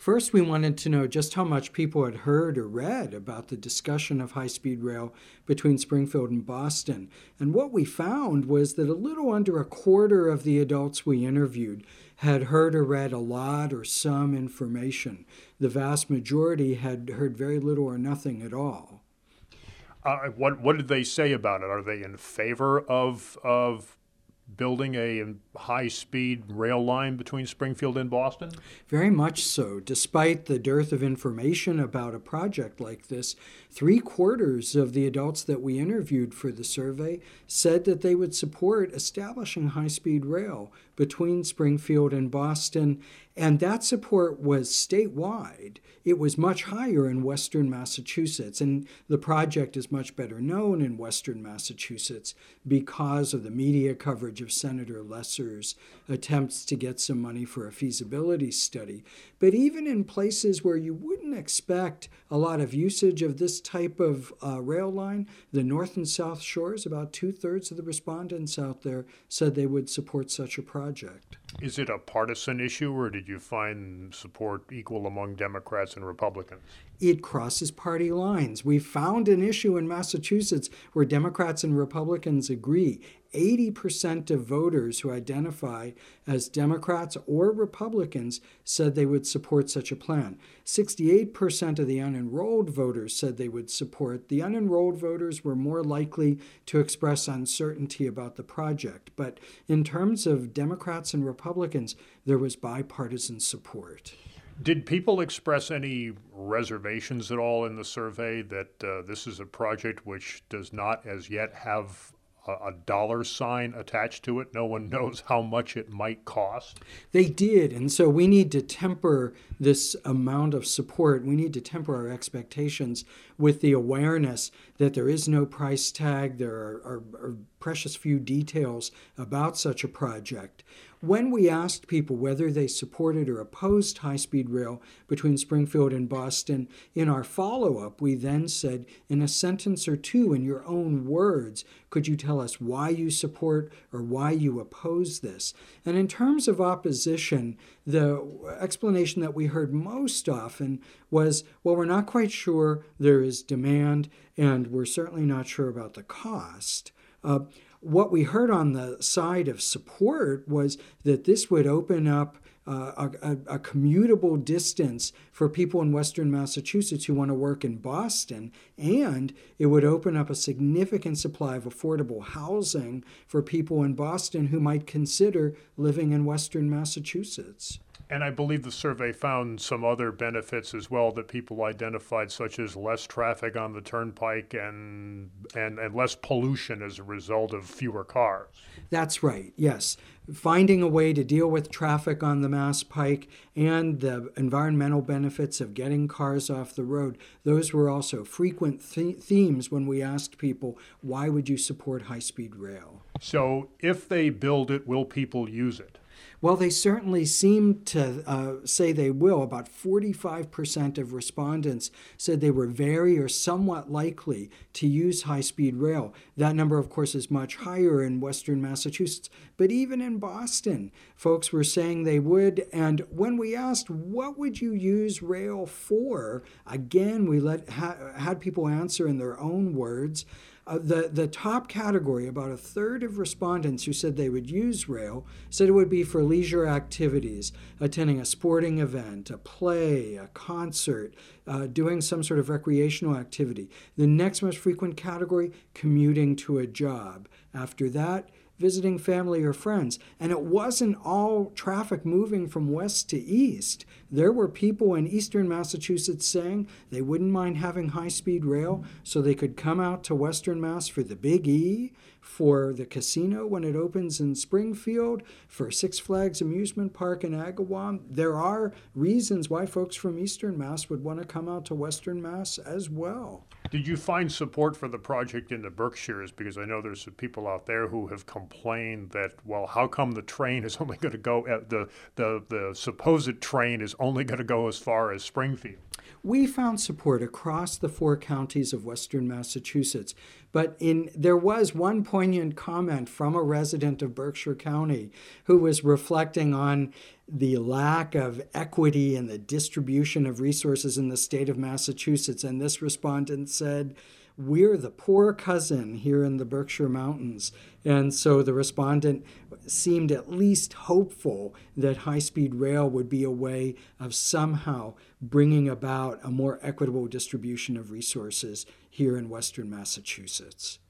First, we wanted to know just how much people had heard or read about the discussion of high-speed rail between Springfield and Boston. And what we found was that a little under a quarter of the adults we interviewed had heard or read a lot or some information. The vast majority had heard very little or nothing at all. What did they say about it? Are they in favor of building a high-speed rail line between Springfield and Boston? Very much so. Despite the dearth of information about a project like this, 3/4 of the adults that we interviewed for the survey said that they would support establishing high-speed rail between Springfield and Boston, and that support was statewide. It was much higher in Western Massachusetts, and the project is much better known in Western Massachusetts because of the media coverage of Senator Lesser's attempts to get some money for a feasibility study. But even in places where you wouldn't expect a lot of usage of this type of rail line, the North and South Shores, about 2/3 of the respondents out there said they would support such a project. Is it a partisan issue, or did you find support equal among Democrats and Republicans? It crosses party lines. We found an issue in Massachusetts where Democrats and Republicans agree. 80% of voters who identify as Democrats or Republicans said they would support such a plan. 68% of the unenrolled voters said they would support. The unenrolled voters were more likely to express uncertainty about the project. But in terms of Democrats and Republicans, there was bipartisan support. Did people express any reservations at all in the survey that this is a project which does not as yet have a dollar sign attached to it? No one knows how much it might cost. They did, and so we need to temper this amount of support. We need to temper our expectations with the awareness that there is no price tag. There are precious few details about such a project. When we asked people whether they supported or opposed high-speed rail between Springfield and Boston, in our follow-up, we then said, in a sentence or two, in your own words, could you tell us why you support or why you oppose this? And in terms of opposition, the explanation that we heard most often was, well, we're not quite sure there is demand, and we're certainly not sure about the cost. What we heard on the side of support was that this would open up a commutable distance for people in Western Massachusetts who want to work in Boston, and it would open up a significant supply of affordable housing for people in Boston who might consider living in Western Massachusetts. And I believe the survey found some other benefits as well that people identified, such as less traffic on the turnpike and less pollution as a result of fewer cars. That's right, yes. Finding a way to deal with traffic on the Mass Pike and the environmental benefits of getting cars off the road, those were also frequent themes when we asked people, why would you support high-speed rail? So if they build it, will people use it? Well, they certainly seem to say they will. About 45% of respondents said they were very or somewhat likely to use high-speed rail. That number, of course, is much higher in Western Massachusetts. But even in Boston, folks were saying they would. And when we asked, what would you use rail for? Again, we had people answer in their own words. The top category, about 1/3 of respondents who said they would use rail, said it would be for leisure activities, attending a sporting event, a play, a concert, doing some sort of recreational activity. The next most frequent category, commuting to a job. After that, visiting family or friends. And it wasn't all traffic moving from west to east. There were people in eastern Massachusetts saying they wouldn't mind having high-speed rail so they could come out to Western Mass for the Big E, for the casino when it opens in Springfield, for Six Flags Amusement Park in Agawam. There are reasons why folks from Eastern Mass would want to come out to Western Mass as well. Did you find support for the project in the Berkshires? Because I know there's some people out there who have complained that, well, how come the train is only going to go, the supposed train is only going to go as far as Springfield? We found support across the 4 counties of Western Massachusetts, but there was one poignant comment from a resident of Berkshire County who was reflecting on the lack of equity in the distribution of resources in the state of Massachusetts. And this respondent said, we're the poor cousin here in the Berkshire Mountains. And so the respondent seemed at least hopeful that high-speed rail would be a way of somehow bringing about a more equitable distribution of resources here in Western Massachusetts.